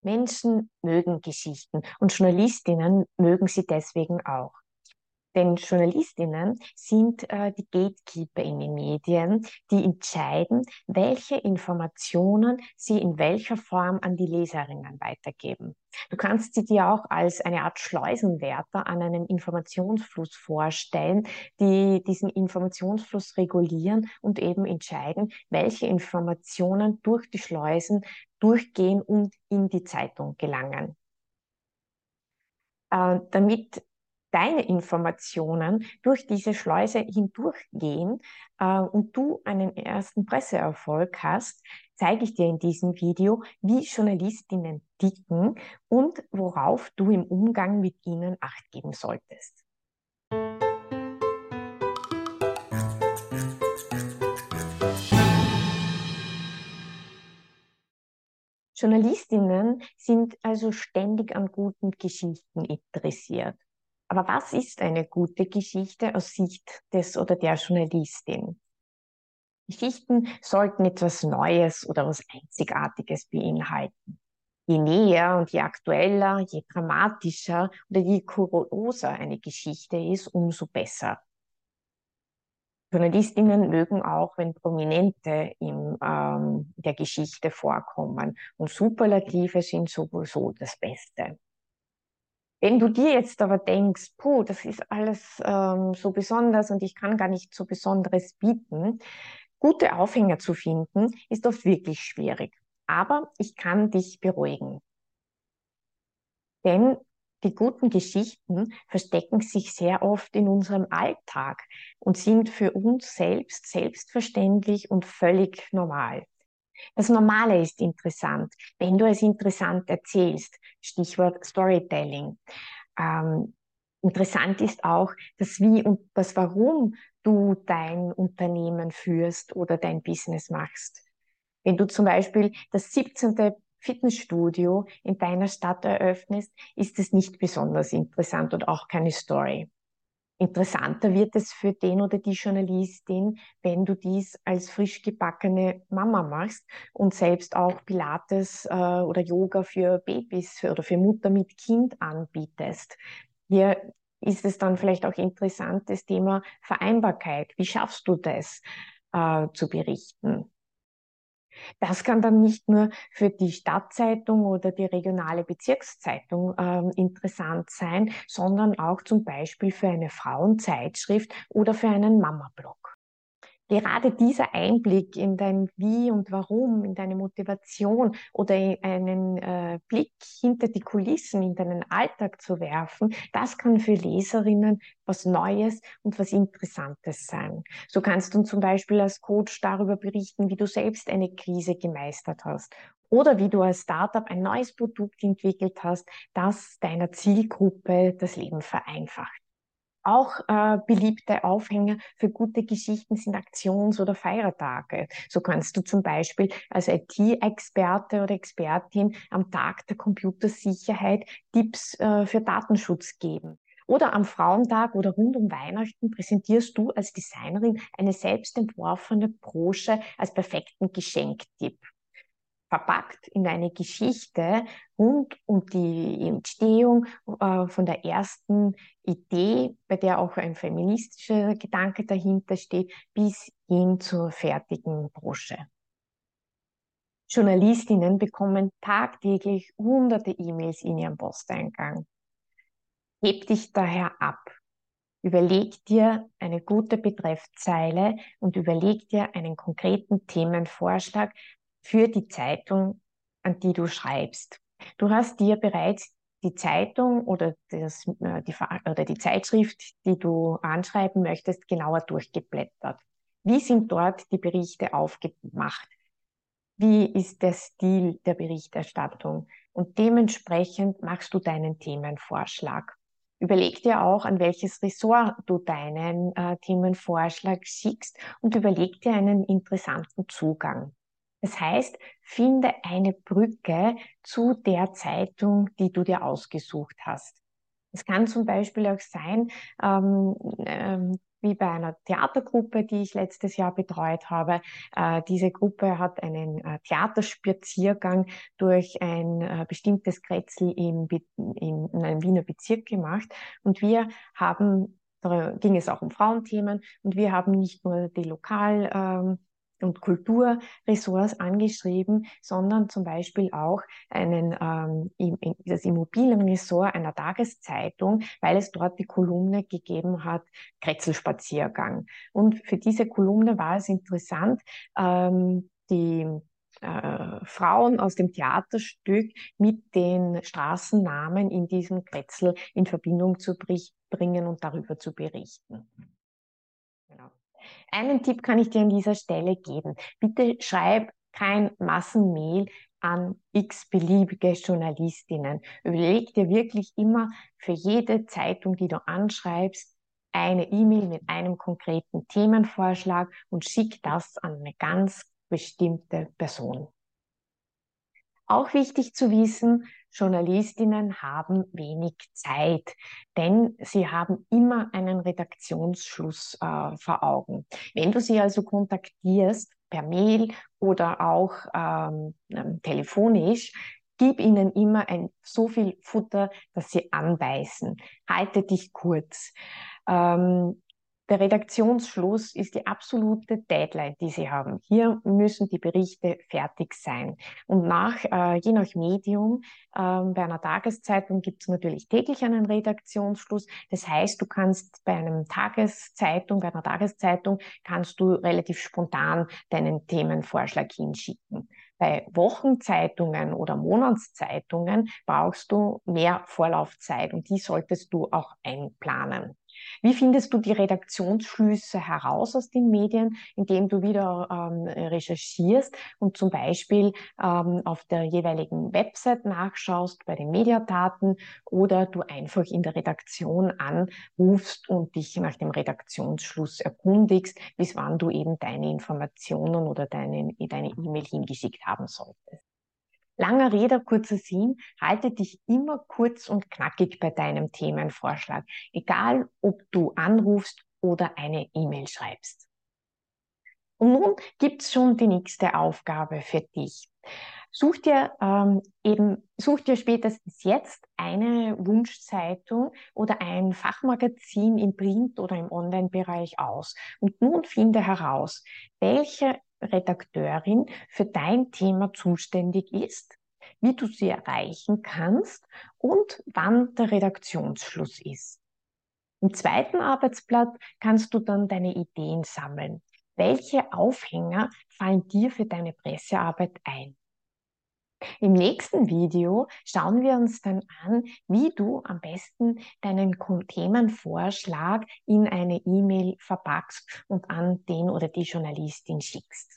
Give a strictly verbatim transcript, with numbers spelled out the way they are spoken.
Menschen mögen Geschichten und Journalistinnen mögen sie deswegen auch. Denn Journalistinnen sind äh, die Gatekeeper in den Medien, die entscheiden, welche Informationen sie in welcher Form an die Leserinnen weitergeben. Du kannst sie dir auch als eine Art Schleusenwärter an einem Informationsfluss vorstellen, die diesen Informationsfluss regulieren und eben entscheiden, welche Informationen durch die Schleusen durchgehen und in die Zeitung gelangen. Äh, damit deine Informationen durch diese Schleuse hindurchgehen äh, und du einen ersten Presseerfolg hast, zeige ich dir in diesem Video, wie Journalistinnen ticken und worauf du im Umgang mit ihnen Acht geben solltest. Journalistinnen sind also ständig an guten Geschichten interessiert. Aber was ist eine gute Geschichte aus Sicht des oder der Journalistin? Geschichten sollten etwas Neues oder was Einzigartiges beinhalten. Je näher und je aktueller, je dramatischer oder je kurioser eine Geschichte ist, umso besser. Journalistinnen mögen auch, wenn Prominente in ähm, der Geschichte vorkommen. Und Superlative sind sowieso das Beste. Wenn du dir jetzt aber denkst, puh, das ist alles ähm, so besonders und ich kann gar nicht so Besonderes bieten, gute Aufhänger zu finden, ist oft wirklich schwierig. Aber ich kann dich beruhigen. Denn die guten Geschichten verstecken sich sehr oft in unserem Alltag und sind für uns selbst selbstverständlich und völlig normal. Das Normale ist interessant, wenn du es interessant erzählst. Stichwort Storytelling. Ähm, interessant ist auch das Wie und das Warum du dein Unternehmen führst oder dein Business machst. Wenn du zum Beispiel das siebzehnte Fitnessstudio in deiner Stadt eröffnest, ist es nicht besonders interessant und auch keine Story. Interessanter wird es für den oder die Journalistin, wenn du dies als frisch gebackene Mama machst und selbst auch Pilates äh, oder Yoga für Babys für, oder für Mutter mit Kind anbietest. Hier ist es dann vielleicht auch interessant, das Thema Vereinbarkeit. Wie schaffst du das äh, zu berichten? Das kann dann nicht nur für die Stadtzeitung oder die regionale Bezirkszeitung ähm, interessant sein, sondern auch zum Beispiel für eine Frauenzeitschrift oder für einen Mama-Blog. Gerade dieser Einblick in dein Wie und Warum, in deine Motivation oder in einen äh, Blick hinter die Kulissen, in deinen Alltag zu werfen, das kann für Leserinnen was Neues und was Interessantes sein. So kannst du zum Beispiel als Coach darüber berichten, wie du selbst eine Krise gemeistert hast oder wie du als Startup ein neues Produkt entwickelt hast, das deiner Zielgruppe das Leben vereinfacht. Auch äh, beliebte Aufhänger für gute Geschichten sind Aktions- oder Feiertage. So kannst du zum Beispiel als I T-Experte oder Expertin am Tag der Computersicherheit Tipps äh, für Datenschutz geben. Oder am Frauentag oder rund um Weihnachten präsentierst du als Designerin eine selbst entworfene Brosche als perfekten Geschenktipp, verpackt in eine Geschichte rund um die Entstehung äh, von der ersten Idee, bei der auch ein feministischer Gedanke dahinter steht, bis hin zur fertigen Brosche. Journalistinnen bekommen tagtäglich hunderte E-Mails in ihrem Posteingang. Heb dich daher ab. Überleg dir eine gute Betreffzeile und überleg dir einen konkreten Themenvorschlag für die Zeitung, an die du schreibst. Du hast dir bereits die Zeitung oder, das, äh, die, oder die Zeitschrift, die du anschreiben möchtest, genauer durchgeblättert. Wie sind dort die Berichte aufgemacht? Wie ist der Stil der Berichterstattung? Und dementsprechend machst du deinen Themenvorschlag. Überleg dir auch, an welches Ressort du deinen äh, Themenvorschlag schickst und überleg dir einen interessanten Zugang. Das heißt, finde eine Brücke zu der Zeitung, die du dir ausgesucht hast. Es kann zum Beispiel auch sein, ähm, ähm, wie bei einer Theatergruppe, die ich letztes Jahr betreut habe. Äh, diese Gruppe hat einen äh, Theaterspaziergang durch ein äh, bestimmtes Kretzel im, in, in einem Wiener Bezirk gemacht. Und wir haben, da ging es auch um Frauenthemen, und wir haben nicht nur die Lokal- ähm, und Kulturressorts angeschrieben, sondern zum Beispiel auch einen, ähm, im, das Immobilienressort einer Tageszeitung, weil es dort die Kolumne gegeben hat, Kretzelspaziergang. Und für diese Kolumne war es interessant, ähm, die äh, Frauen aus dem Theaterstück mit den Straßennamen in diesem Kretzel in Verbindung zu bringen und darüber zu berichten. Genau. Einen Tipp kann ich dir an dieser Stelle geben. Bitte schreib kein Massenmail an x-beliebige Journalistinnen. Überleg dir wirklich immer für jede Zeitung, die du anschreibst, eine E-Mail mit einem konkreten Themenvorschlag und schick das an eine ganz bestimmte Person. Auch wichtig zu wissen, Journalistinnen haben wenig Zeit, denn sie haben immer einen Redaktionsschluss äh, vor Augen. Wenn du sie also kontaktierst per Mail oder auch ähm, ähm, telefonisch, gib ihnen immer ein, so viel Futter, dass sie anbeißen. Halte dich kurz. Ähm, Der Redaktionsschluss ist die absolute Deadline, die Sie haben. Hier müssen die Berichte fertig sein. Und nach, äh, je nach Medium, äh, bei einer Tageszeitung gibt es natürlich täglich einen Redaktionsschluss. Das heißt, du kannst bei einem Tageszeitung, bei einer Tageszeitung, kannst du relativ spontan deinen Themenvorschlag hinschicken. Bei Wochenzeitungen oder Monatszeitungen brauchst du mehr Vorlaufzeit und die solltest du auch einplanen. Wie findest du die Redaktionsschlüsse heraus aus den Medien, indem du wieder ähm, recherchierst und zum Beispiel ähm, auf der jeweiligen Website nachschaust bei den Mediadaten oder du einfach in der Redaktion anrufst und dich nach dem Redaktionsschluss erkundigst, bis wann du eben deine Informationen oder deine deine E-Mail hingeschickt haben solltest. Langer Rede, kurzer Sinn, halte dich immer kurz und knackig bei deinem Themenvorschlag, egal ob du anrufst oder eine E-Mail schreibst. Und nun gibt's schon die nächste Aufgabe für dich. Such dir ähm, eben, such dir spätestens jetzt eine Wunschzeitung oder ein Fachmagazin im Print- oder im Online-Bereich aus. Und nun finde heraus, welche Redakteurin für dein Thema zuständig ist, wie du sie erreichen kannst und wann der Redaktionsschluss ist. Im zweiten Arbeitsblatt kannst du dann deine Ideen sammeln. Welche Aufhänger fallen dir für deine Pressearbeit ein? Im nächsten Video schauen wir uns dann an, wie du am besten deinen Themenvorschlag in eine E-Mail verpackst und an den oder die Journalistin schickst.